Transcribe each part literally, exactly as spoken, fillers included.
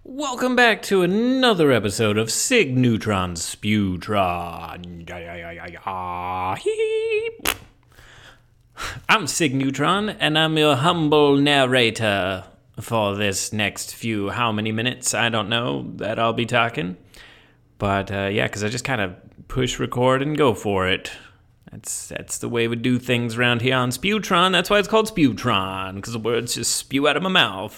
Welcome back to another episode of Sig Neutron Spewtron. I'm Sig Neutron, and I'm your humble narrator for this next few how many minutes, I don't know, that I'll be talking. But uh, yeah, because I just kind of push record and go for it. That's that's the way we do things around here on Spewtron. That's why it's called Spewtron, because the words just spew out of my mouth.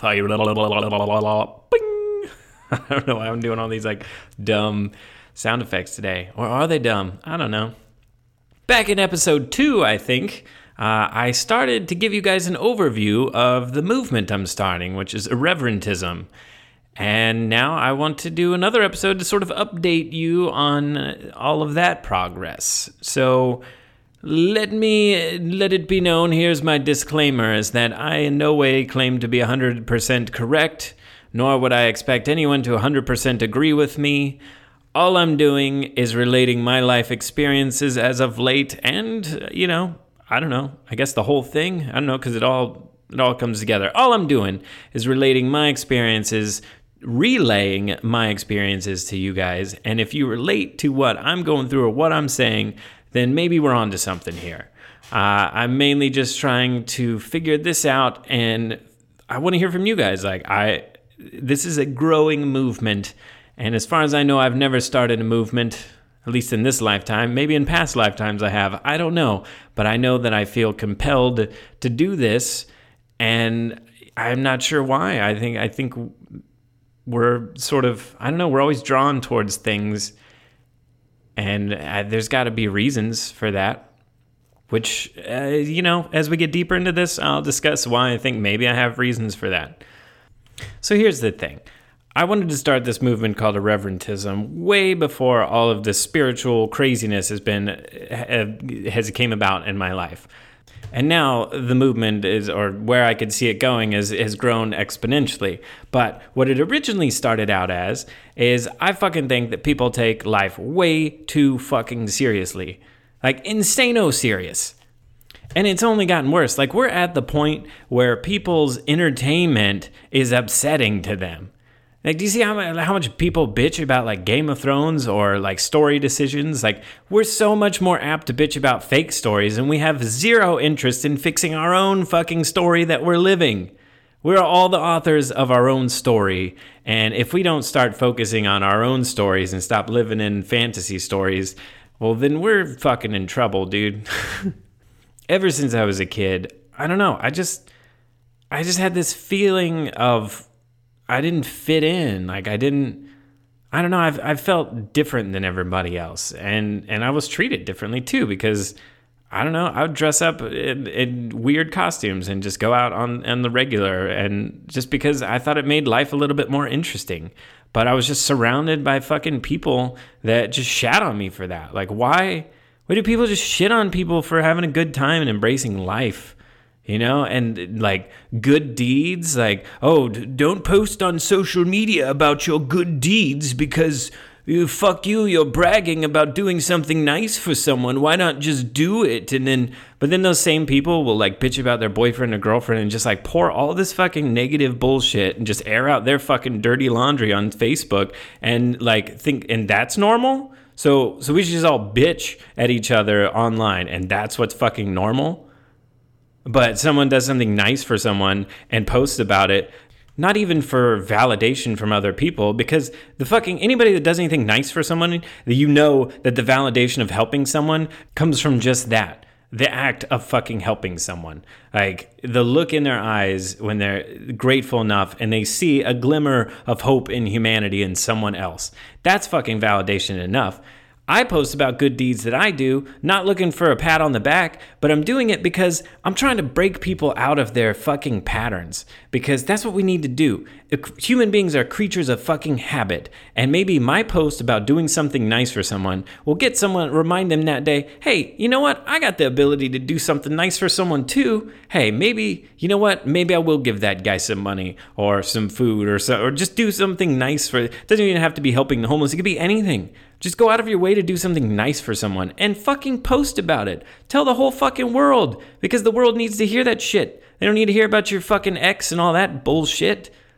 Bing! I don't know why I'm doing all these like dumb sound effects today. Or are they dumb? I don't know. Back in episode two, I think, uh, I started to give you guys an overview of the movement I'm starting, which is irreverentism. And now I want to do another episode to sort of update you on all of that progress. So let me let it be known, here's my disclaimer, is that I in no way claim to be one hundred percent correct, nor would I expect anyone to one hundred percent agree with me. All I'm doing is relating my life experiences as of late and, you know, I don't know, I guess the whole thing, I don't know, because it all, it all comes together. All I'm doing is relating my experiences, relaying my experiences to you guys, and if you relate to what I'm going through or what I'm saying, then maybe we're on to something here. Uh, I'm mainly just trying to figure this out, and I want to hear from you guys. Like, I... This is a growing movement, and as far as I know, I've never started a movement, at least in this lifetime. Maybe in past lifetimes I have. I don't know, but I know that I feel compelled to do this, and I'm not sure why. I think I think we're sort of, I don't know, we're always drawn towards things, and uh, there's got to be reasons for that, which, uh, you know, as we get deeper into this, I'll discuss why I think maybe I have reasons for that. So here's the thing. I wanted to start this movement called irreverentism way before all of this spiritual craziness has been has came about in my life. And now the movement is, or where I could see it going, is has grown exponentially. But what it originally started out as is I fucking think that people take life way too fucking seriously. Like insano serious. And it's only gotten worse. Like, we're at the point where people's entertainment is upsetting to them. Like, do you see how, how much people bitch about, like, Game of Thrones or, like, story decisions? Like, we're so much more apt to bitch about fake stories, and we have zero interest in fixing our own fucking story that we're living. We're all the authors of our own story, and if we don't start focusing on our own stories and stop living in fantasy stories, well, then we're fucking in trouble, dude. Ever since I was a kid, I don't know, I just, I just had this feeling of I didn't fit in. Like I didn't, I don't know, I've, I felt different than everybody else. And, and I was treated differently too, because I don't know, I would dress up in, in weird costumes and just go out on, on the regular. And just because I thought it made life a little bit more interesting. But I was just surrounded by fucking people that just shat on me for that. Like, why? Why do people just shit on people for having a good time and embracing life, you know? And like good deeds, like, oh, don't post on social media about your good deeds because you, fuck you, you're bragging about doing something nice for someone. Why not just do it? And then, but then those same people will like bitch about their boyfriend or girlfriend and just like pour all this fucking negative bullshit and just air out their fucking dirty laundry on Facebook and like think, and that's normal? So so we should just all bitch at each other online, and that's what's fucking normal? But someone does something nice for someone and posts about it, not even for validation from other people, because the fucking, anybody that does anything nice for someone, you know that the validation of helping someone comes from just that. The act of fucking helping someone. Like, the look in their eyes when they're grateful enough and they see a glimmer of hope in humanity in someone else. That's fucking validation enough. I post about good deeds that I do, not looking for a pat on the back, but I'm doing it because I'm trying to break people out of their fucking patterns. Because that's what we need to do. Human beings are creatures of fucking habit. And maybe my post about doing something nice for someone will get someone, remind them that day, hey, you know what? I got the ability to do something nice for someone too. Hey, maybe, you know what? Maybe I will give that guy some money or some food or so, or just do something nice for, it doesn't even have to be helping the homeless. It could be anything. Just go out of your way to do something nice for someone and fucking post about it. Tell the whole fucking world, because the world needs to hear that shit. They don't need to hear about your fucking ex and all that bullshit.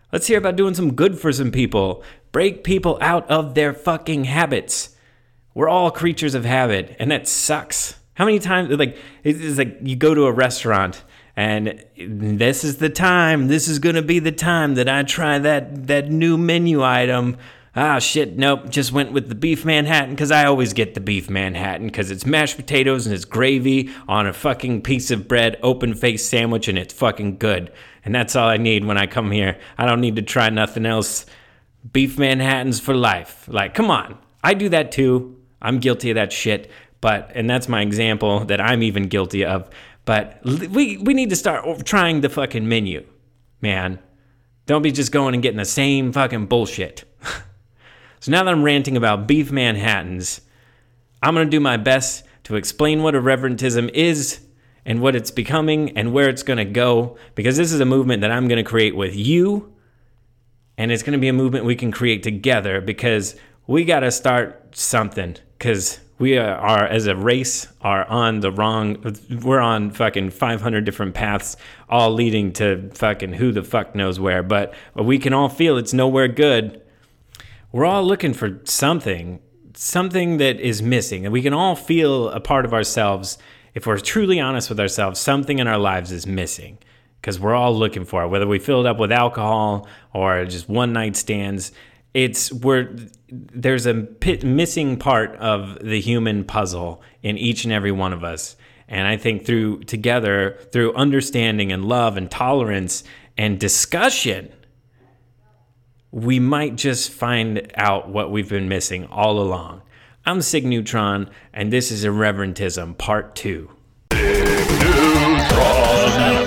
Let's hear about doing some good for some people. Break people out of their fucking habits. We're all creatures of habit, and that sucks. How many times, like, it's like you go to a restaurant, and this is the time, this is going to be the time that I try that, that new menu item. Ah, shit, nope, just went with the beef Manhattan, because I always get the beef Manhattan, because it's mashed potatoes and it's gravy on a fucking piece of bread, open-faced sandwich, and it's fucking good. And that's all I need when I come here. I don't need to try nothing else. Beef Manhattans for life. Like, come on. I do that too. I'm guilty of that shit. But, and that's my example that I'm even guilty of. But we we need to start trying the fucking menu, man. Don't be just going and getting the same fucking bullshit. So now that I'm ranting about beef Manhattans, I'm going to do my best to explain what irreverentism is and what it's becoming and where it's going to go, because this is a movement that I'm going to create with you, and it's going to be a movement we can create together, because we got to start something, because we are, are, as a race, are on the wrong, we're on fucking five hundred different paths, all leading to fucking who the fuck knows where, but we can all feel it's nowhere good. We're all looking for something, something that is missing, and we can all feel a part of ourselves. If we're truly honest with ourselves, something in our lives is missing, because we're all looking for it, whether we fill it up with alcohol or just one night stands. It's we're there's a pit, missing part of the human puzzle in each and every one of us. And I think through together, through understanding and love and tolerance and discussion, we might just find out what we've been missing all along. I'm Sig Neutron, and this is Irreverentism Part two. Sig Neutron,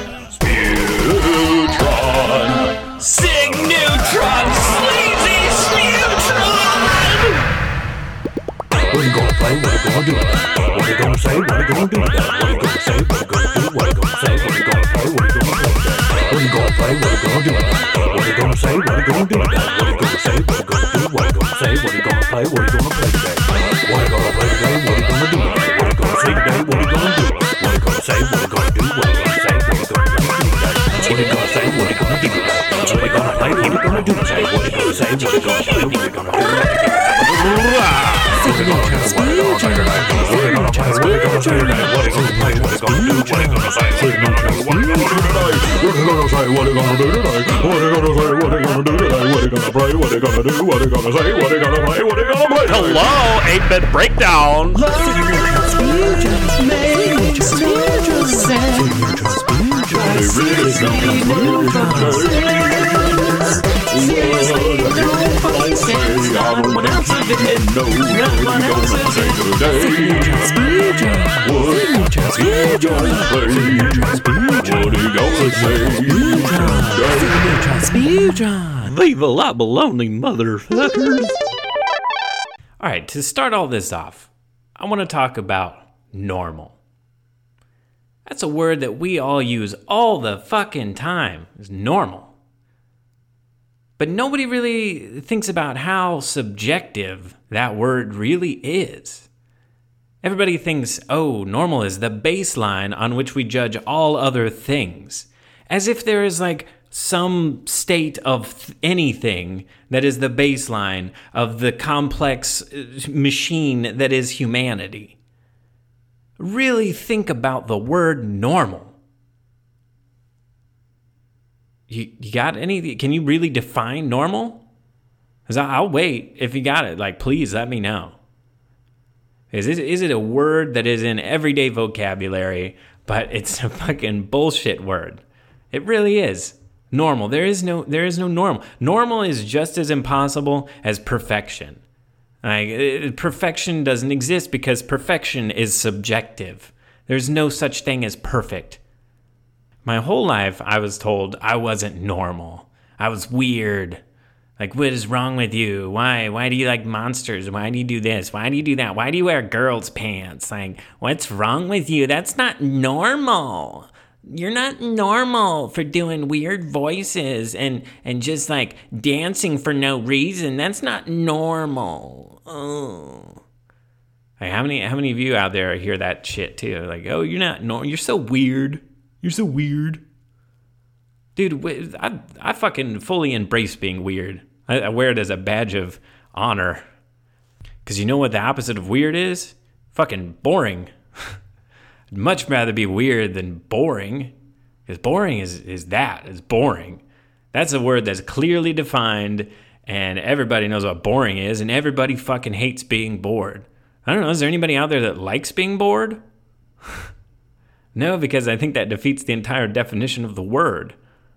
Spewtron, Sig Neutron, Sleazy Spewtron! What are you gonna play? What are you gonna do? What are you gonna say? What are you gonna do? What are you gonna say? What are you gonna do? What are you gonna say? What are you gonna play? What are you gonna play? What are you gonna play? What are you gonna do? What are you gonna say? What are you gonna do? What are you gonna say? What are you gonna do? What are you gonna say? What are you gonna play? What are you gonna play today? What are you gonna play today? What are you gonna do? What are you gonna say today? What are you gonna do? What are you gonna say? What are you gonna do? What are you gonna say? What are you gonna do? What are you gonna say? What are you gonna do? What are you gonna play? What are you gonna do? Say what are you gonna say? What are you gonna play? What are you gonna do? What are you gonna say? What are you gonna do? What are you gonna play? What are you gonna say? What are you gonna do? What are you gonna say? What are you gonna do today? What are you gonna say? What are you gonna do today? What are you gonna play? What are you gonna do? What are you gonna say? What are you gonna play? What are you gonna play? Hello, eight-bit breakdown. Viva la baloney, motherfuckers. All right, to start all this off, I want to talk about normal. That's a word that we all use all the fucking time. It's normal. But nobody really thinks about how subjective that word really is. Everybody thinks, oh, normal is the baseline on which we judge all other things. As if there is like some state of th- anything that is the baseline of the complex machine that is humanity. Really think about the word normal. You, you got any? Can you really define normal? Because I'll wait. If you got it, like, please let me know. Is it, is it a word that is in everyday vocabulary, but it's a fucking bullshit word? It really is. Normal. There is no there is no normal. Normal is just as impossible as perfection. Like, it, perfection doesn't exist because perfection is subjective. There's no such thing as perfect. My whole life, I was told I wasn't normal. I was weird. Like, what is wrong with you? Why? Why do you like monsters? Why do you do this? Why do you do that? Why do you wear girls' pants? Like, what's wrong with you? That's not normal. You're not normal for doing weird voices and, and just like dancing for no reason. That's not normal. Oh. Like, how many how many of you out there hear that shit too? Like, oh, you're not normal. You're so weird. You're so weird. Dude, I, I fucking fully embrace being weird. I, I wear it as a badge of honor. Because you know what the opposite of weird is? Fucking boring. I'd much rather be weird than boring. Because boring is, is that. It's boring. That's a word that's clearly defined, and everybody knows what boring is, and everybody fucking hates being bored. I don't know, is there anybody out there that likes being bored? No, because I think that defeats the entire definition of the word.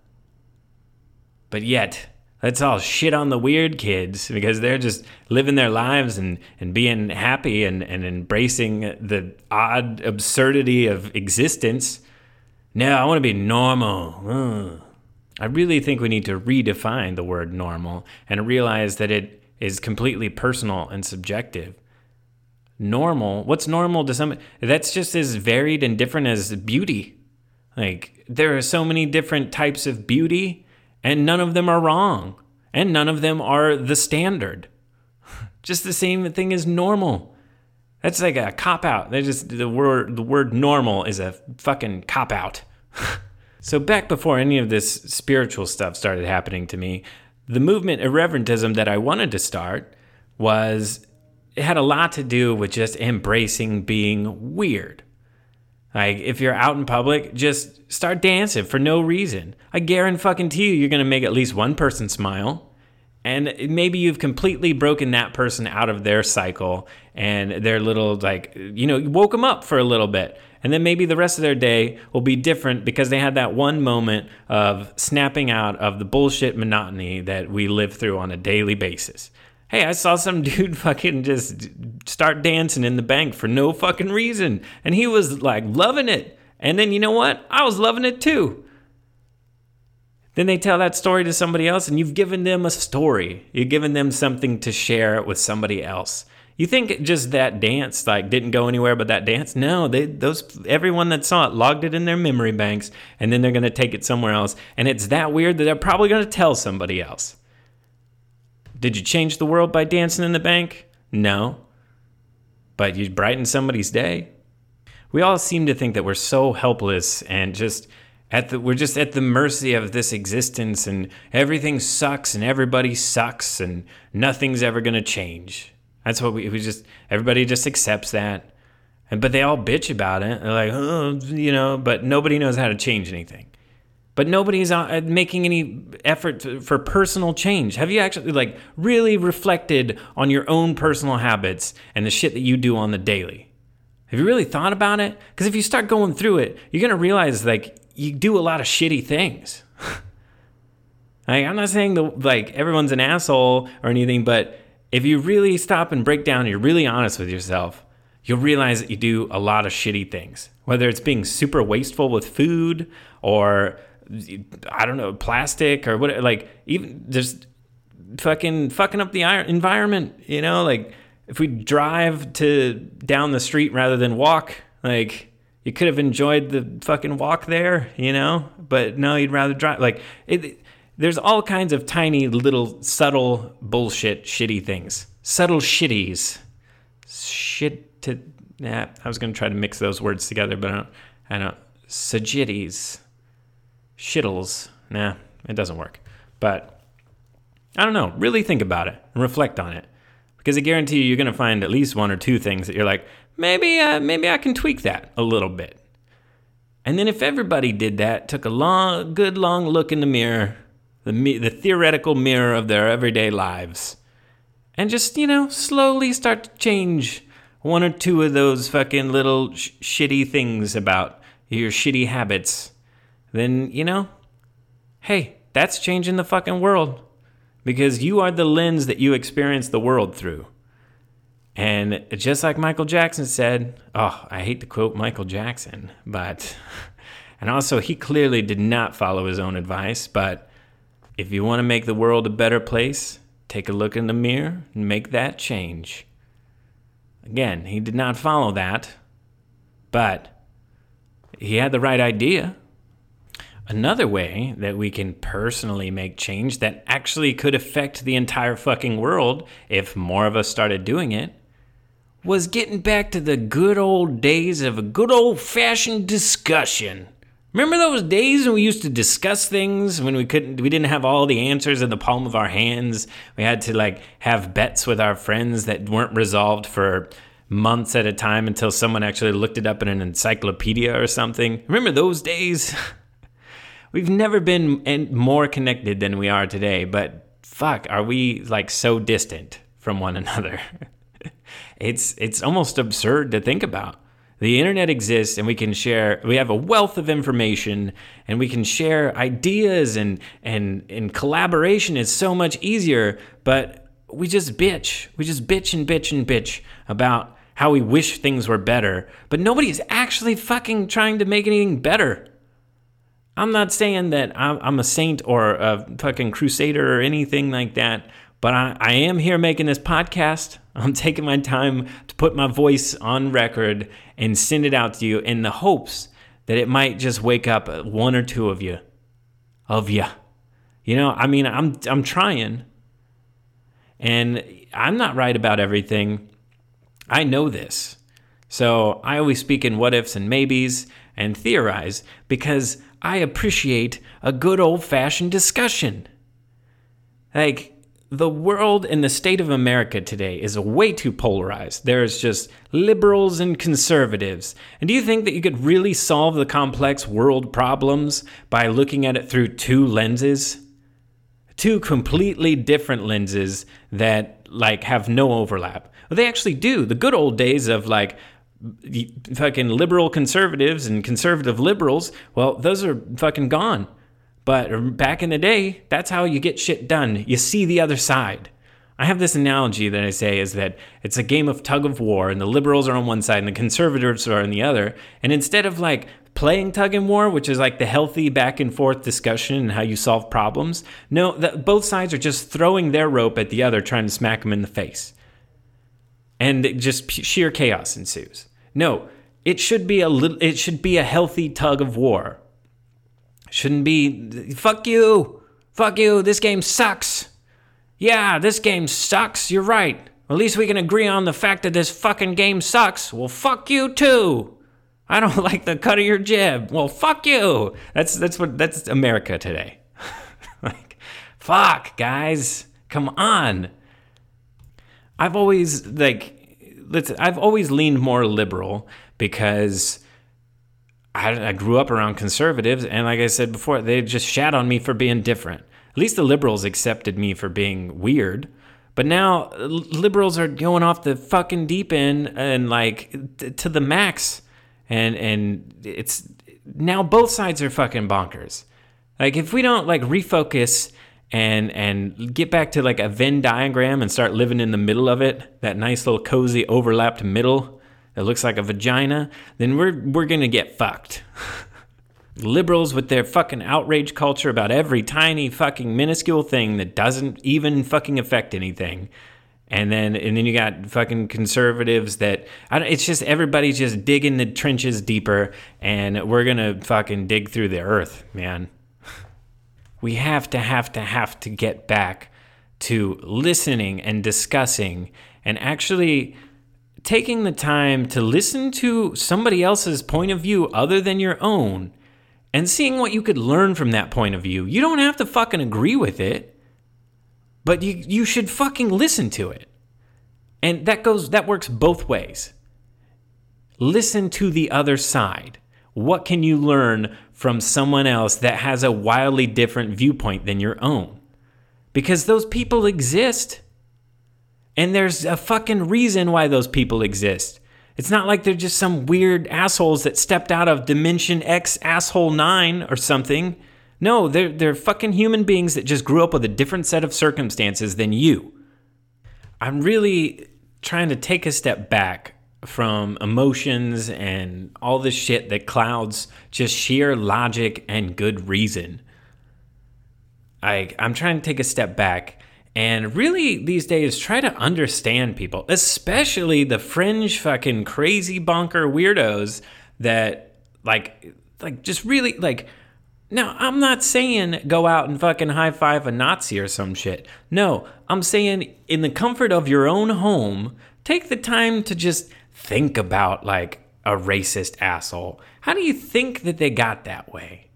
But yet, let's all shit on the weird kids because they're just living their lives and, and being happy and, and embracing the odd absurdity of existence. No, I want to be normal. Ugh. I really think we need to redefine the word normal and realize that it is completely personal and subjective. Normal, what's normal to somebody? That's just as varied and different as beauty. Like, there are so many different types of beauty, and none of them are wrong, and none of them are the standard. Just the same thing as normal. That's like a cop-out. They just the word the word normal is a fucking cop-out. So back before any of this spiritual stuff started happening to me, the movement Irreverentism that I wanted to start was, it had a lot to do with just embracing being weird. Like, if you're out in public, just start dancing for no reason. I guarantee you, you're going to make at least one person smile. And maybe you've completely broken that person out of their cycle and their little, like, you know, you woke them up for a little bit. And then maybe the rest of their day will be different because they had that one moment of snapping out of the bullshit monotony that we live through on a daily basis. Hey, I saw some dude fucking just start dancing in the bank for no fucking reason. And he was like loving it. And then you know what? I was loving it too. Then they tell that story to somebody else and you've given them a story. You've given them something to share with somebody else. You think just that dance like didn't go anywhere but that dance? No, they those everyone that saw it logged it in their memory banks and then they're going to take it somewhere else. And it's that weird that they're probably going to tell somebody else. Did you change the world by dancing in the bank? No. But you brightened somebody's day. We all seem to think that we're so helpless and just at the we're just at the mercy of this existence and everything sucks and everybody sucks and nothing's ever going to change. That's what we we just everybody just accepts that. And but they all bitch about it. They're like, "Oh, you know, but nobody knows how to change anything." But nobody's making any effort to, for personal change. Have you actually like really reflected on your own personal habits and the shit that you do on the daily? Have you really thought about it? Because if you start going through it, you're going to realize like you do a lot of shitty things. Like, I'm not saying the, like everyone's an asshole or anything, but if you really stop and break down and you're really honest with yourself, you'll realize that you do a lot of shitty things. Whether it's being super wasteful with food or I don't know, plastic or what, like even just fucking fucking up the environment, you know, like if we drive to down the street rather than walk, like you could have enjoyed the fucking walk there, you know, but no, you'd rather drive. Like it, there's all kinds of tiny little subtle bullshit, shitty things, subtle shitties, shit to, yeah, I was going to try to mix those words together, but I don't, I don't, sagitties. Shittles, nah, it doesn't work. But I don't know, really think about it and reflect on it. Because I guarantee you, you're going to find at least one or two things that you're like, maybe, uh, maybe I can tweak that a little bit. And then if everybody did that, took a long, good long look in the mirror, the, the theoretical mirror of their everyday lives, and just, you know, slowly start to change one or two of those fucking little sh- shitty things about your shitty habits, then, you know, hey, that's changing the fucking world because you are the lens that you experience the world through. And just like Michael Jackson said, oh, I hate to quote Michael Jackson, but, and also he clearly did not follow his own advice, but if you want to make the world a better place, take a look in the mirror and make that change. Again, he did not follow that, but he had the right idea. Another way that we can personally make change that actually could affect the entire fucking world if more of us started doing it was getting back to the good old days of a good old-fashioned discussion. Remember those days when we used to discuss things when we couldn't, we didn't have all the answers in the palm of our hands. We had to like have bets with our friends that weren't resolved for months at a time until someone actually looked it up in an encyclopedia or something. Remember those days? We've never been more connected than we are today, but fuck, are we like so distant from one another? It's it's almost absurd to think about. The internet exists and we can share, we have a wealth of information and we can share ideas and, and, and collaboration is so much easier, but we just bitch. We just bitch and bitch and bitch about how we wish things were better, but nobody's actually fucking trying to make anything better. I'm not saying that I'm a saint or a fucking crusader or anything like that, but I, I am here making this podcast. I'm taking my time to put my voice on record and send it out to you in the hopes that it might just wake up one or two of you. Of you. You know, I mean, I'm I'm trying. And I'm not right about everything. I know this. So I always speak in what ifs and maybes and theorize because I appreciate a good old-fashioned discussion. Like, the world and the state of America today is way too polarized. There's just liberals and conservatives. And do you think that you could really solve the complex world problems by looking at it through two lenses? Two completely different lenses that, like, have no overlap. Well, they actually do. The good old days of, like, fucking liberal conservatives and conservative liberals, well, those are fucking gone. But back in the day, that's how you get shit done. You see the other side. I have this analogy that I say is that it's a game of tug of war, and the liberals are on one side and the conservatives are on the other. And instead of like playing tug and war, which is like the healthy back and forth discussion and how you solve problems, no, the, both sides are just throwing their rope at the other, trying to smack them in the face. And it just sheer chaos ensues. No, it should be a little, it should be a healthy tug of war. Shouldn't be, fuck you, fuck you, this game sucks. Yeah, this game sucks, you're right. At least we can agree on the fact that this fucking game sucks. Well, fuck you too. I don't like the cut of your jib. Well, fuck you. That's that's what that's America today. Like, fuck, guys, come on. I've always like, let's. I've always leaned more liberal because I, I grew up around conservatives, and like I said before, they just shat on me for being different. At least the liberals accepted me for being weird. But now liberals are going off the fucking deep end and like t- to the max. And and it's now both sides are fucking bonkers. Like if we don't like refocus and and get back to like a Venn diagram and start living in the middle of it, that nice little cozy overlapped middle that looks like a vagina, then we're we're gonna get fucked. Liberals with their fucking outrage culture about every tiny fucking minuscule thing that doesn't even fucking affect anything. And then and then you got fucking conservatives that, I don't, it's just everybody's just digging the trenches deeper, and we're going to fucking dig through the earth, man. We have to, have to, have to get back to listening and discussing and actually taking the time to listen to somebody else's point of view other than your own. And seeing what you could learn from that point of view. You don't have to fucking agree with it, but you you should fucking listen to it. And that goes that works both ways. Listen to the other side. What can you learn from someone else that has a wildly different viewpoint than your own? Because those people exist. And there's a fucking reason why those people exist. It's not like they're just some weird assholes that stepped out of Dimension X Asshole nine or something. No, they're, they're fucking human beings that just grew up with a different set of circumstances than you. I'm really trying to take a step back from emotions and all this shit that clouds just sheer logic and good reason. I, I'm trying to take a step back and really, these days, try to understand people, especially the fringe fucking crazy bonker weirdos that, like, like just really, like, now, I'm not saying go out and fucking high-five a Nazi or some shit. No, I'm saying in the comfort of your own home, take the time to just think about, like, a racist asshole. How do you think that they got that way?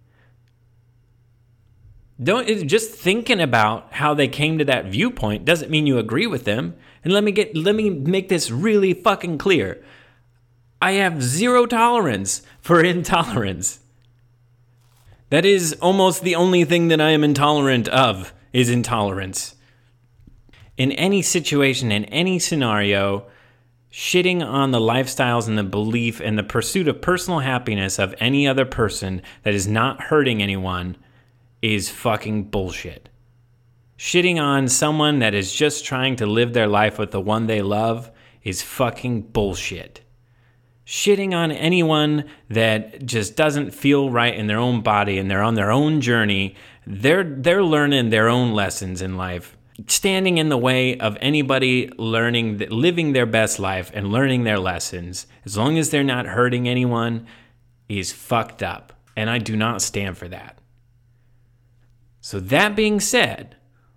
Don't just thinking about how they came to that viewpoint doesn't mean you agree with them. And let me get let me make this really fucking clear. I have zero tolerance for intolerance. That is almost the only thing that I am intolerant of is intolerance. In any situation, in any scenario, shitting on the lifestyles and the belief and the pursuit of personal happiness of any other person that is not hurting anyone is fucking bullshit. Shitting on someone that is just trying to live their life with the one they love is fucking bullshit. Shitting on anyone that just doesn't feel right in their own body and they're on their own journey, they're they're learning their own lessons in life. Standing in the way of anybody learning, living their best life and learning their lessons, as long as they're not hurting anyone, is fucked up. And I do not stand for that. So that being said,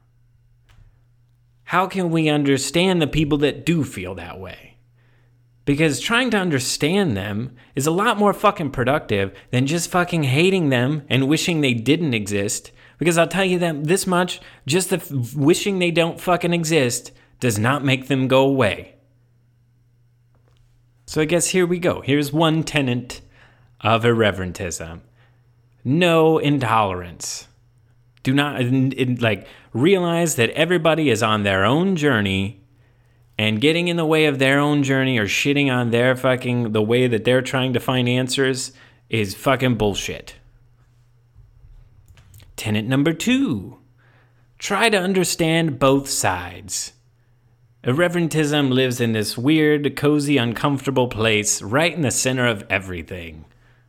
how can we understand the people that do feel that way? Because trying to understand them is a lot more fucking productive than just fucking hating them and wishing they didn't exist. Because I'll tell you that this much, just the f- wishing they don't fucking exist does not make them go away. So I guess here we go. Here's one tenet of irreverentism. No intolerance. Do not, in, in, like, realize that everybody is on their own journey, and getting in the way of their own journey or shitting on their fucking, the way that they're trying to find answers is fucking bullshit. Tenet number two, try to understand both sides. Irreverentism lives in this weird, cozy, uncomfortable place right in the center of everything.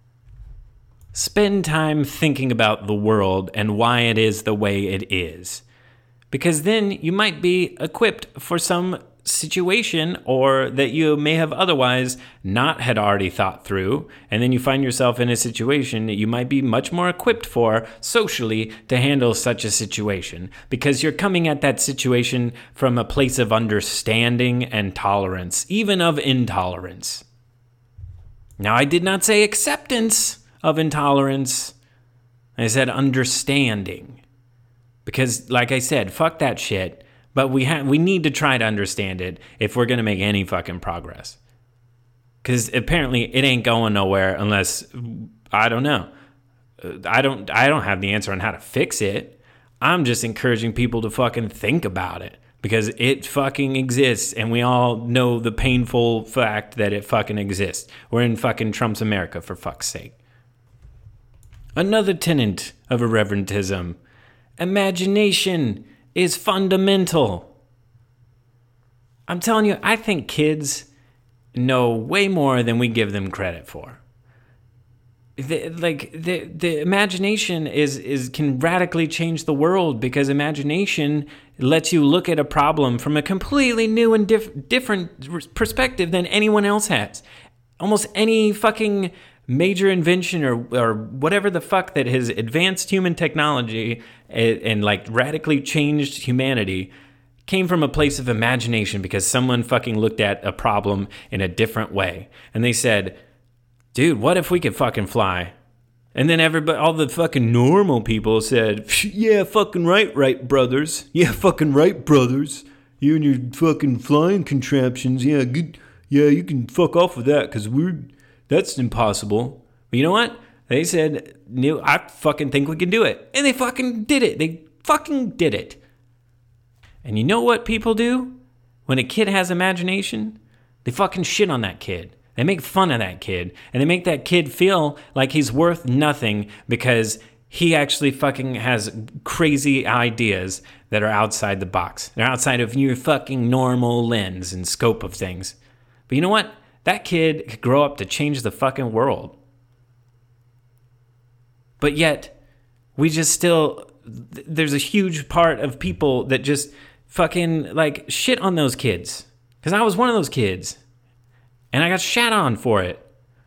Spend time thinking about the world and why it is the way it is. Because then you might be equipped for some situation or that you may have otherwise not had already thought through, and then you find yourself in a situation that you might be much more equipped for socially to handle such a situation, because you're coming at that situation from a place of understanding and tolerance, even of intolerance. Now, I did not say acceptance of intolerance. I said understanding. Because, like I said, fuck that shit. But we ha- we need to try to understand it if we're going to make any fucking progress. Because apparently it ain't going nowhere unless, I don't know. I don't I don't have the answer on how to fix it. I'm just encouraging people to fucking think about it. Because it fucking exists, and we all know the painful fact that it fucking exists. We're in fucking Trump's America, for fuck's sake. Another tenet of irreverentism. Imagination is fundamental. I'm telling you, I think kids know way more than we give them credit for. The, like the the imagination is is can radically change the world, because imagination lets you look at a problem from a completely new and diff- different perspective than anyone else has. Almost any fucking major invention or or whatever the fuck that has advanced human technology and, and like radically changed humanity came from a place of imagination, because someone fucking looked at a problem in a different way. And they said, dude, what if we could fucking fly? And then everybody, all the fucking normal people said, yeah, fucking right, right, brothers. Yeah, fucking right, brothers. You and your fucking flying contraptions. Yeah, good. Yeah, you can fuck off with that, because we're... That's impossible. But you know what? They said, no, I fucking think we can do it. And they fucking did it. They fucking did it. And you know what people do? When a kid has imagination, they fucking shit on that kid. They make fun of that kid. And they make that kid feel like he's worth nothing because he actually fucking has crazy ideas that are outside the box. They're outside of your fucking normal lens and scope of things. But you know what? That kid could grow up to change the fucking world. But yet, we just still, there's a huge part of people that just fucking, like, shit on those kids. Because I was one of those kids. And I got shat on for it.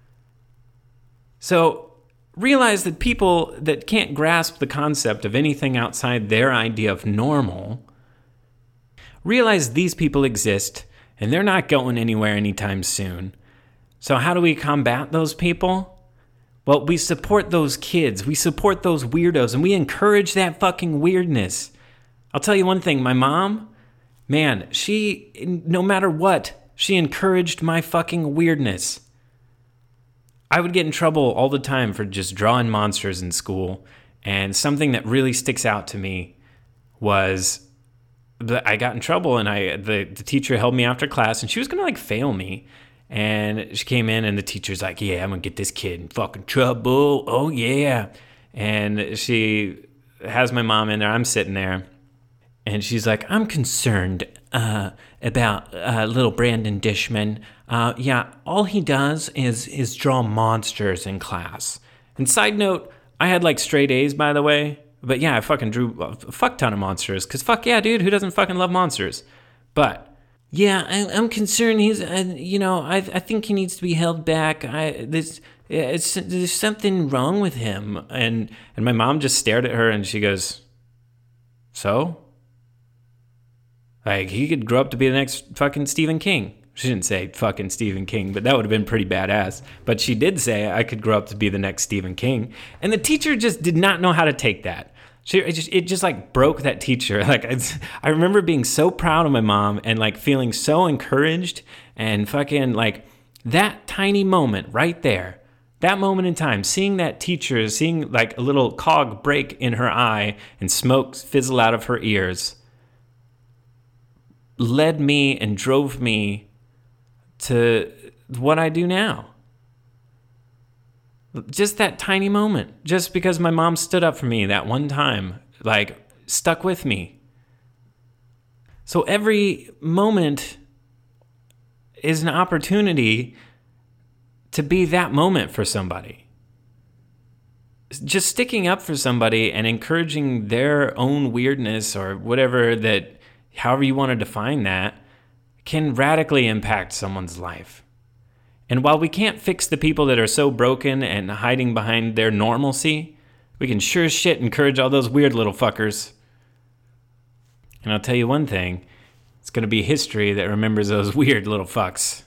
So, realize that people that can't grasp the concept of anything outside their idea of normal, realize these people exist, and they're not going anywhere anytime soon. So how do we combat those people? Well, we support those kids. We support those weirdos, and we encourage that fucking weirdness. I'll tell you one thing. My mom, man, she, no matter what, she encouraged my fucking weirdness. I would get in trouble all the time for just drawing monsters in school. And something that really sticks out to me was that I got in trouble, and I the, the teacher held me after class, and she was going to like fail me. And she came in, and the teacher's like, yeah, I'm going to get this kid in fucking trouble. Oh, yeah. And she has my mom in there. I'm sitting there. And she's like, I'm concerned uh, about uh, little Brandon Dishman. Uh, yeah, all he does is is draw monsters in class. And side note, I had like straight A's, by the way. But yeah, I fucking drew a fuck ton of monsters. Because fuck yeah, dude, who doesn't fucking love monsters? But yeah, I, I'm concerned. He's, uh, you know, I I think he needs to be held back. I this it's there's something wrong with him. And and my mom just stared at her, and she goes, so? Like, he could grow up to be the next fucking Stephen King. She didn't say fucking Stephen King, but that would have been pretty badass. But she did say I could grow up to be the next Stephen King. And the teacher just did not know how to take that. She, it, just, it just like broke that teacher. Like, it's, I remember being so proud of my mom and like feeling so encouraged and fucking like that tiny moment right there. That moment in time, seeing that teacher, seeing like a little cog break in her eye and smoke fizzle out of her ears, led me and drove me to what I do now. Just that tiny moment, just because my mom stood up for me that one time, like, stuck with me. So every moment is an opportunity to be that moment for somebody. Just sticking up for somebody and encouraging their own weirdness or whatever that, however you want to define that, can radically impact someone's life. And while we can't fix the people that are so broken and hiding behind their normalcy, we can sure as shit encourage all those weird little fuckers. And I'll tell you one thing, it's going to be history that remembers those weird little fucks.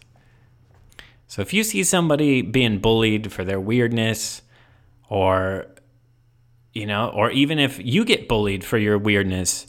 So if you see somebody being bullied for their weirdness, or, you know, or even if you get bullied for your weirdness,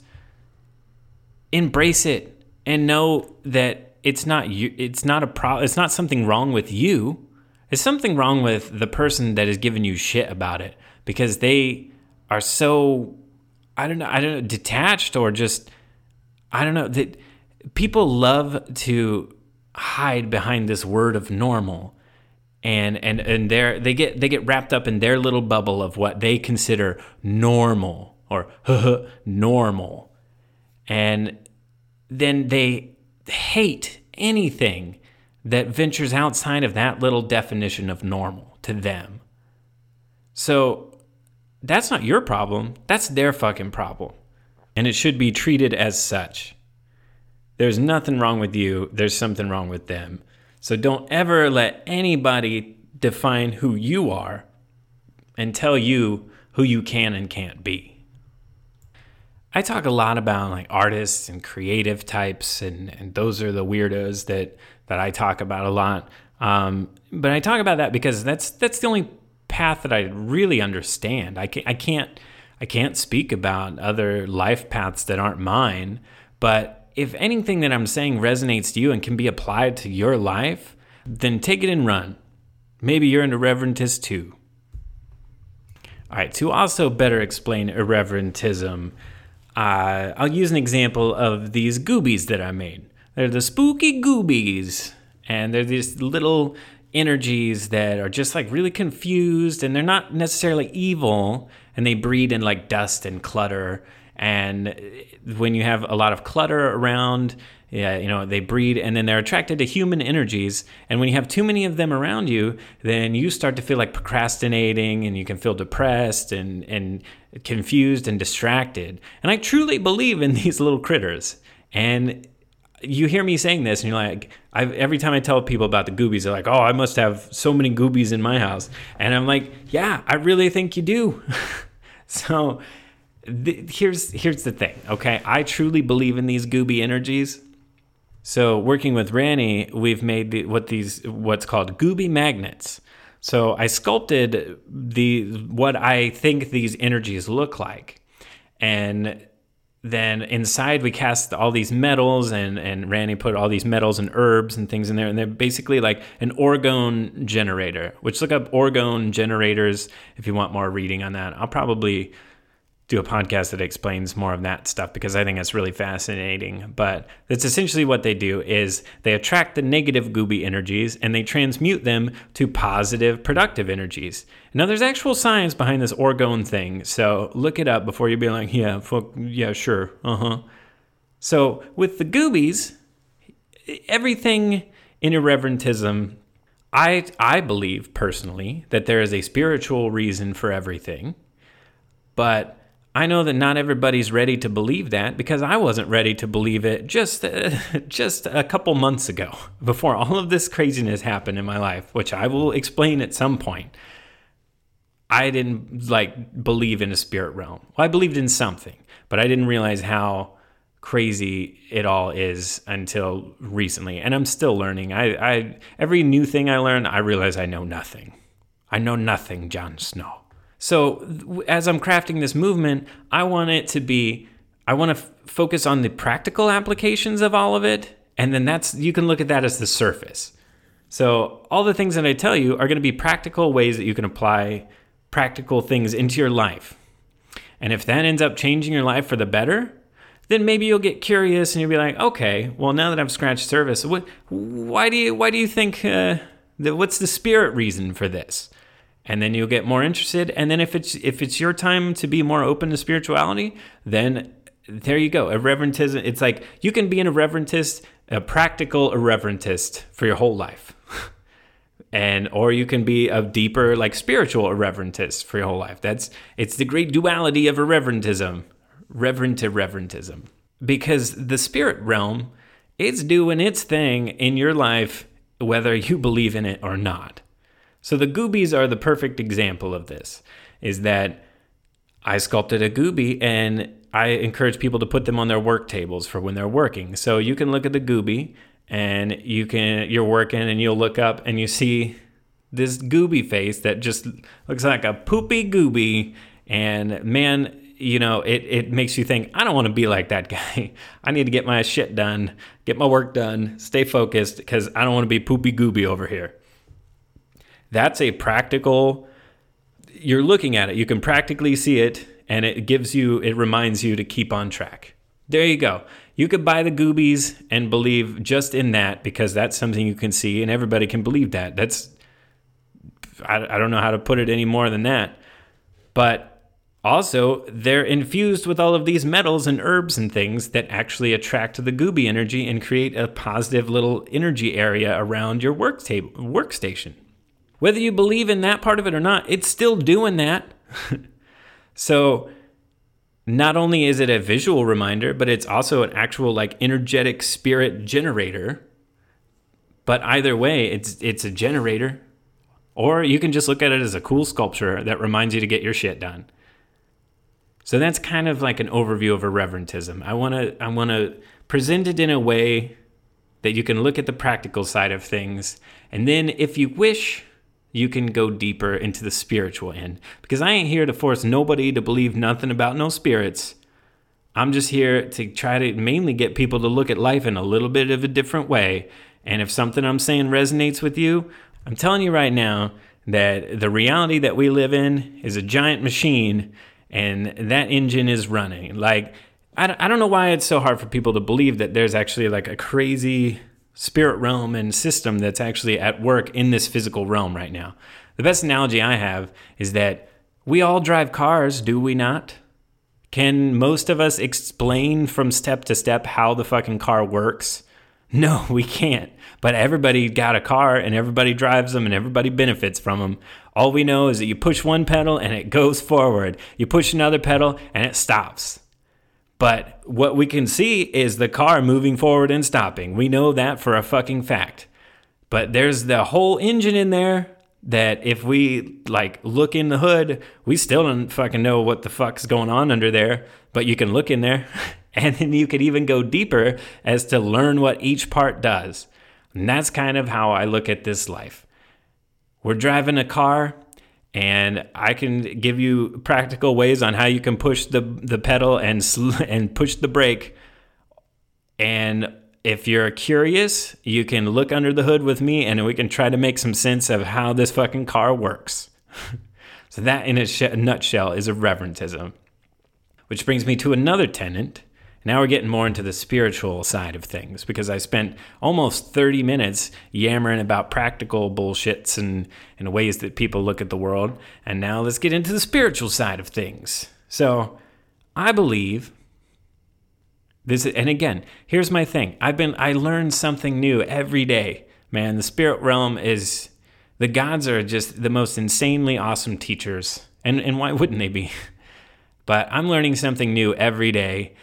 embrace it and know that it's not you. It's not a problem. It's not something wrong with you. It's something wrong with the person that is giving you shit about it, because they are so, I don't know, I don't know, detached, or just, I don't know, that people love to hide behind this word of normal, and and and they they get they get wrapped up in their little bubble of what they consider normal or normal, and then they hate anything that ventures outside of that little definition of normal to them. So that's not your problem. That's their fucking problem. And it should be treated as such. There's nothing wrong with you. There's something wrong with them. So don't ever let anybody define who you are and tell you who you can and can't be. I talk a lot about like artists and creative types, and, and those are the weirdos that, that I talk about a lot. Um, but I talk about that because that's that's the only path that I really understand. I can't I can't I can't speak about other life paths that aren't mine. But if anything that I'm saying resonates to you and can be applied to your life, then take it and run. Maybe you're an irreverentist too. All right, to also better explain irreverentism, Uh, I'll use an example of these goobies that I made. They're the spooky goobies, and they're these little energies that are just like really confused, and they're not necessarily evil, and they breed in like dust and clutter. And when you have a lot of clutter around, yeah, you know, they breed, and then they're attracted to human energies. And when you have too many of them around you, then you start to feel like procrastinating, and you can feel depressed and, and confused and distracted. And I truly believe in these little critters. And you hear me saying this, and you're like, I've, every time I tell people about the goobies, they're like, oh, I must have so many goobies in my house. And I'm like, yeah, I really think you do. So th- here's here's the thing, okay? I truly believe in these gooby energies. So working with Ranny, we've made the, what these what's called Gooby magnets. So I sculpted the what I think these energies look like, and then inside we cast all these metals, and, and Randy put all these metals and herbs and things in there, and they're basically like an orgone generator, which look up orgone generators if you want more reading on that. I'll probably do a podcast that explains more of that stuff because I think it's really fascinating. But that's essentially what they do is they attract the negative gooby energies and they transmute them to positive productive energies. Now there's actual science behind this orgone thing, so look it up before you be like, yeah, fuck, yeah, sure, uh-huh. So with the goobies, everything in irreverentism, I I believe personally that there is a spiritual reason for everything, but I know that not everybody's ready to believe that because I wasn't ready to believe it just uh, just a couple months ago before all of this craziness happened in my life, which I will explain at some point. I didn't like believe in a spirit realm. Well, I believed in something, but I didn't realize how crazy it all is until recently. And I'm still learning. I, I every new thing I learn, I realize I know nothing. I know nothing, Jon Snow. So as I'm crafting this movement, I want it to be, I want to f- focus on the practical applications of all of it. And then that's, you can look at that as the surface. So all the things that I tell you are going to be practical ways that you can apply practical things into your life. And if that ends up changing your life for the better, then maybe you'll get curious and you'll be like, okay, well, now that I've scratched surface, what, why do you, why do you think, uh, that, what's the spirit reason for this? And then you'll get more interested. And then if it's if it's your time to be more open to spirituality, then there you go. Irreverentism. It's like you can be an irreverentist, a practical irreverentist for your whole life. And or you can be a deeper, like spiritual irreverentist for your whole life. That's it's the great duality of irreverentism. Reverent irreverentism. Because the spirit realm, it's doing its thing in your life, whether you believe in it or not. So the goobies are the perfect example of this, is that I sculpted a gooby and I encourage people to put them on their work tables for when they're working. So you can look at the gooby and you can, you're working and you'll look up and you see this gooby face that just looks like a poopy gooby. And man, you know, it, it makes you think, I don't want to be like that guy. I need to get my shit done, get my work done, stay focused because I don't want to be poopy gooby over here. That's a practical, you're looking at it, you can practically see it, and it gives you, it reminds you to keep on track. There you go. You could buy the goobies and believe just in that because that's something you can see and everybody can believe that. That's, I, I don't know how to put it any more than that. But also, they're infused with all of these metals and herbs and things that actually attract the gooby energy and create a positive little energy area around your work table, workstation. Whether you believe in that part of it or not, it's still doing that. So not only is it a visual reminder, but it's also an actual like energetic spirit generator. But either way, it's it's a generator. Or you can just look at it as a cool sculpture that reminds you to get your shit done. So that's kind of like an overview of irreverentism. I want to I want to present it in a way that you can look at the practical side of things. And then if you wish, you can go deeper into the spiritual end. Because I ain't here to force nobody to believe nothing about no spirits. I'm just here to try to mainly get people to look at life in a little bit of a different way. And if something I'm saying resonates with you, I'm telling you right now that the reality that we live in is a giant machine and that engine is running. Like, I don't know why it's so hard for people to believe that there's actually like a crazy spirit realm and system that's actually at work in this physical realm right now. The best analogy I have is that we all drive cars, do we not? Can most of us explain from step to step how the fucking car works? No, we can't. But everybody got a car and everybody drives them and everybody benefits from them. All we know is that you push one pedal and it goes forward. You push another pedal and it stops. But what we can see is the car moving forward and stopping. We know that for a fucking fact. But there's the whole engine in there that if we like look in the hood, we still don't fucking know what the fuck's going on under there. But you can look in there And then you could even go deeper as to learn what each part does. And that's kind of how I look at this life. We're driving a car, and I can give you practical ways on how you can push the the pedal and sl- and push the brake. And if you're curious, you can look under the hood with me, and we can try to make some sense of how this fucking car works. So that, in a sh- nutshell, is irreverentism. Which brings me to another tenet. Now we're getting more into the spiritual side of things, because I spent almost thirty minutes yammering about practical bullshits and, and ways that people look at the world. And now let's get into the spiritual side of things. So I believe this, and again, here's my thing. I've been, I learn something new every day. Man, the spirit realm is, the gods are just the most insanely awesome teachers. And, and why wouldn't they be? But I'm learning something new every day.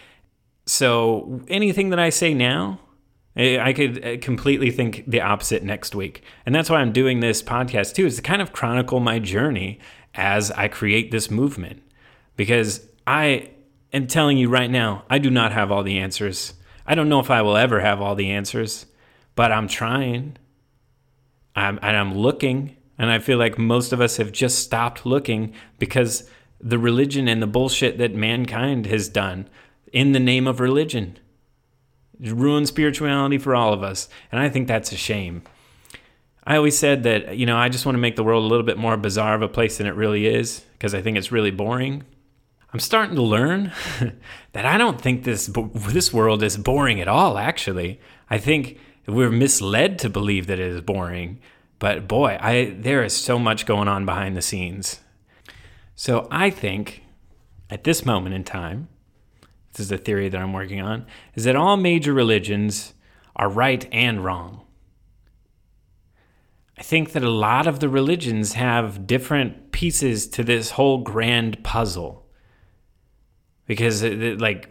So anything that I say now, I could completely think the opposite next week. And that's why I'm doing this podcast too, is to kind of chronicle my journey as I create this movement. Because I am telling you right now, I do not have all the answers. I don't know if I will ever have all the answers, but I'm trying. I'm, and I'm looking. And I feel like most of us have just stopped looking because the religion and the bullshit that mankind has done in the name of religion ruined spirituality for all of us. And I think that's a shame. I always said that, you know, I just want to make the world a little bit more bizarre of a place than it really is, because I think it's really boring. I'm starting to learn that I don't think this this world is boring at all, actually. I think we're misled to believe that it is boring. But boy, I there is so much going on behind the scenes. So I think at this moment in time, this is a theory that I'm working on, is that all major religions are right and wrong. I think that a lot of the religions have different pieces to this whole grand puzzle. Because, like,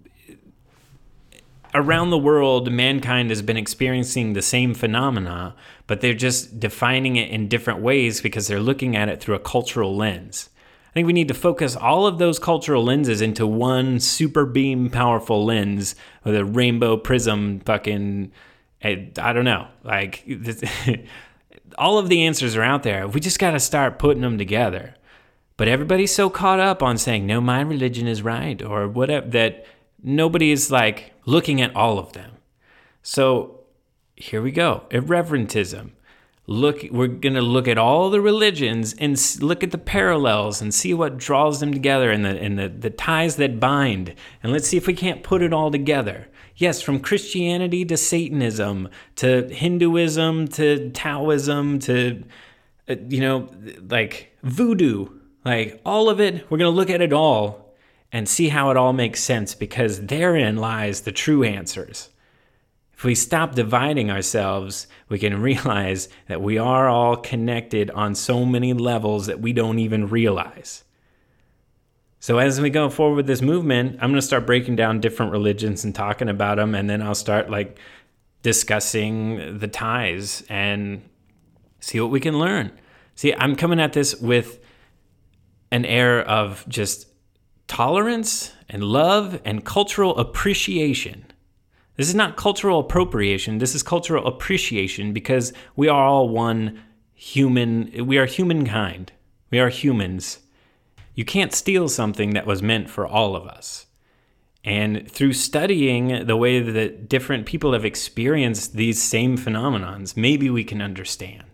around the world, mankind has been experiencing the same phenomena, but they're just defining it in different ways because they're looking at it through a cultural lens. I think we need to focus all of those cultural lenses into one super beam powerful lens with a rainbow prism fucking, I, I don't know, like all of the answers are out there. We just got to start putting them together. But everybody's so caught up on saying, no, my religion is right or whatever, that nobody is like looking at all of them. So here we go. Irreverentism. Look, we're going to look at all the religions and look at the parallels and see what draws them together and the and the, the ties that bind. And let's see if we can't put it all together. Yes, from Christianity to Satanism, to Hinduism, to Taoism, to, uh, you know, like voodoo. Like all of it, we're going to look at it all and see how it all makes sense, because therein lies the true answers. If we stop dividing ourselves, we can realize that we are all connected on so many levels that we don't even realize. So as we go forward with this movement, I'm going to start breaking down different religions and talking about them, and then I'll start like discussing the ties and see what we can learn. See, I'm coming at this with an air of just tolerance and love and cultural appreciation. This is not cultural appropriation. This is cultural appreciation, because we are all one human. We are humankind. We are humans. You can't steal something that was meant for all of us. And through studying the way that different people have experienced these same phenomenons, maybe we can understand.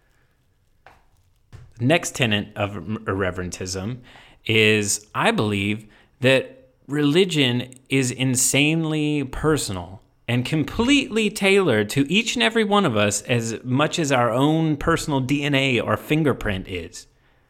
The next tenet of irreverentism is, I believe, that religion is insanely personal and completely tailored to each and every one of us as much as our own personal D N A or fingerprint is.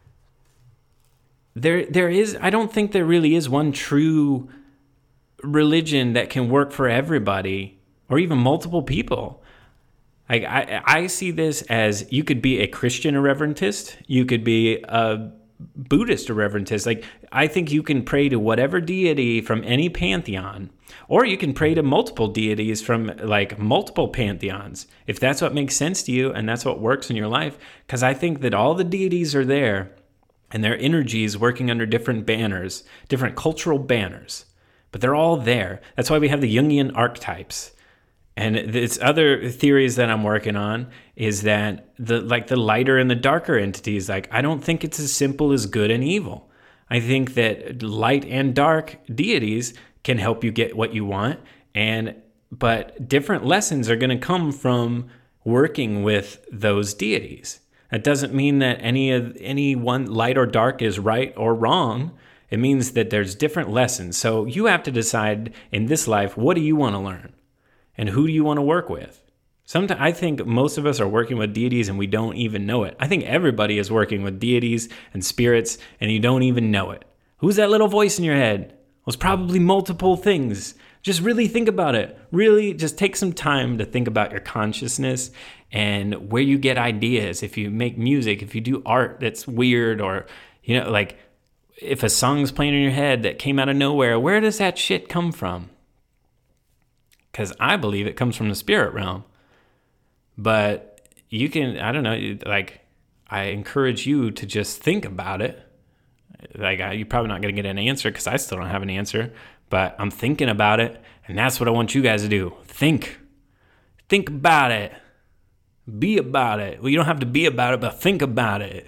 There, there is, I don't think there really is one true religion that can work for everybody or even multiple people. Like I, I see this as, you could be a Christian irreverentist, you could be a Buddhist irreverentist. Like, I think you can pray to whatever deity from any pantheon, or you can pray to multiple deities from like multiple pantheons, if that's what makes sense to you and that's what works in your life. Because I think that all the deities are there and their energies working under different banners, different cultural banners. but they're all there. That's why we have the Jungian archetypes. And this other theories that I'm working on is that the like the lighter and the darker entities, like I don't think it's as simple as good and evil. I think that light and dark deities can help you get what you want, and but different lessons are going to come from working with those deities. That doesn't mean that any of any one light or dark is right or wrong. It means that there's different lessons. So you have to decide in this life, what do you want to learn? And who do you want to work with? Sometimes I think most of us are working with deities and we don't even know it. I think everybody is working with deities and spirits and you don't even know it. Who's that little voice in your head? Well, it's probably multiple things. Just really think about it. Really just take some time to think about your consciousness and where you get ideas. If you make music, if you do art that's weird, or, you know, like if a song's playing in your head that came out of nowhere, where does that shit come from? Because I believe it comes from the spirit realm. But you can, I don't know, like, I encourage you to just think about it. Like, I, you're probably not going to get an answer because I still don't have an answer. But I'm thinking about it, and that's what I want you guys to do. Think. Think about it. Be about it. Well, you don't have to be about it, but think about it.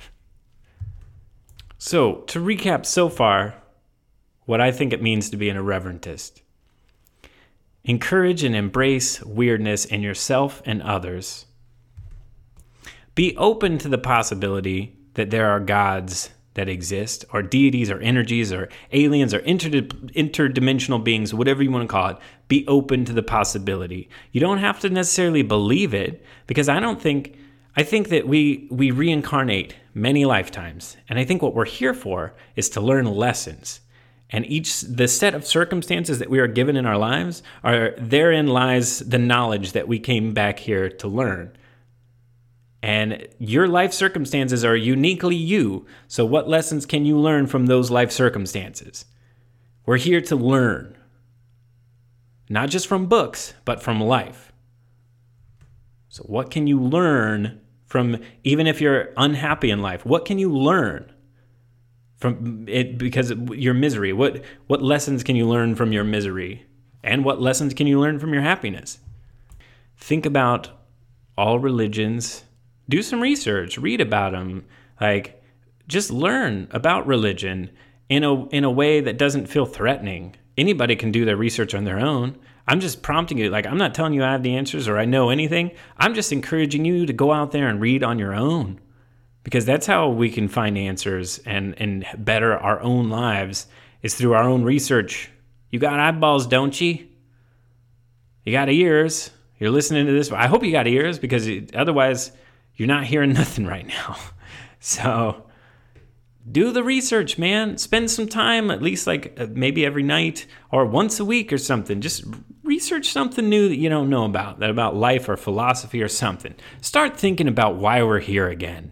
So, to recap so far, what I think it means to be an irreverentist. Encourage and embrace weirdness in yourself and others. Be open to the possibility that there are gods that exist, or deities, or energies, or aliens, or inter- interdimensional beings, whatever you want to call it. Be open to the possibility. You don't have to necessarily believe it, because I don't think, I think that we, we reincarnate many lifetimes. And I think what we're here for is to learn lessons. And each, the set of circumstances that we are given in our lives, are therein lies the knowledge that we came back here to learn. And your life circumstances are uniquely you. So what lessons can you learn from those life circumstances? We're here to learn. Not just from books, but from life. So what can you learn from, even if you're unhappy in life, what can you learn from it because of your misery? What what lessons can you learn from your misery? And what lessons can you learn from your happiness? Think about all religions. Do some research, read about them. Like, just learn about religion in a in a way that doesn't feel threatening. Anybody can do their research on their own. I'm just prompting you. Like, I'm not telling you I have the answers or I know anything. I'm just encouraging you to go out there and read on your own, because that's how we can find answers and, and better our own lives, is through our own research. You got eyeballs, don't you? You got ears. You're listening to this. I hope you got ears, because otherwise you're not hearing nothing right now. So do the research, man. Spend some time, at least like maybe every night or once a week or something. Just research something new that you don't know about, that about life or philosophy or something. Start thinking about why we're here again.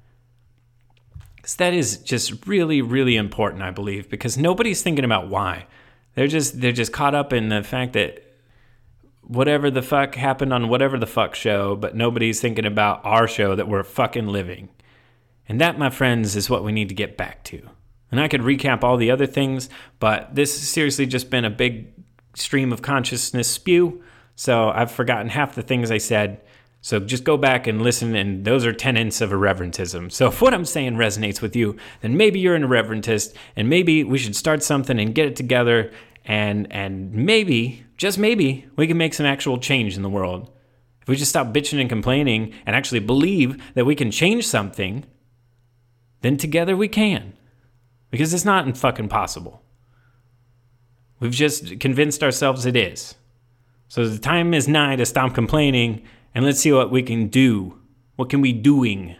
Because that is just really, really important, I believe, because nobody's thinking about why. They're just they're just caught up in the fact that whatever the fuck happened on whatever the fuck show, but nobody's thinking about our show that we're fucking living. And that, my friends, is what we need to get back to. And I could recap all the other things, but this has seriously just been a big stream of consciousness spew, so I've forgotten half the things I said. So just go back and listen, and those are tenets of irreverentism. So if what I'm saying resonates with you, then maybe you're an irreverentist, and maybe we should start something and get it together, and and maybe, just maybe, we can make some actual change in the world. If we just stop bitching and complaining and actually believe that we can change something, then together we can. Because it's not fucking possible. We've just convinced ourselves it is. So the time is nigh to stop complaining, and let's see what we can do. What can we doing?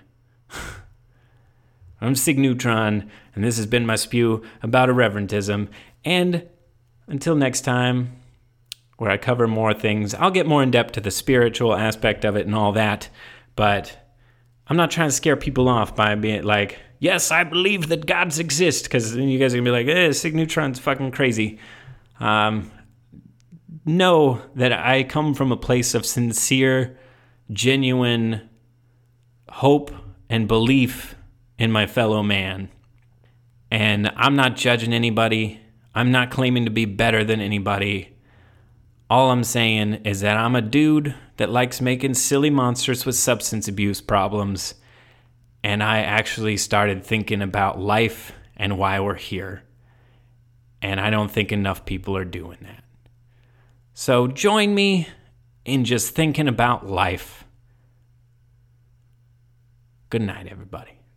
I'm Sig Neutron, and this has been my spew about irreverentism. And until next time, where I cover more things, I'll get more in depth to the spiritual aspect of it and all that. But I'm not trying to scare people off by being like, yes, I believe that gods exist, because then you guys are going to be like, eh, Sig Neutron's fucking crazy. Um, know that I come from a place of sincere, genuine hope and belief in my fellow man. And I'm not judging anybody. I'm not claiming to be better than anybody. All I'm saying is that I'm a dude that likes making silly monsters with substance abuse problems. And I actually started thinking about life and why we're here. And I don't think enough people are doing that. So join me in just thinking about life. Good night, everybody.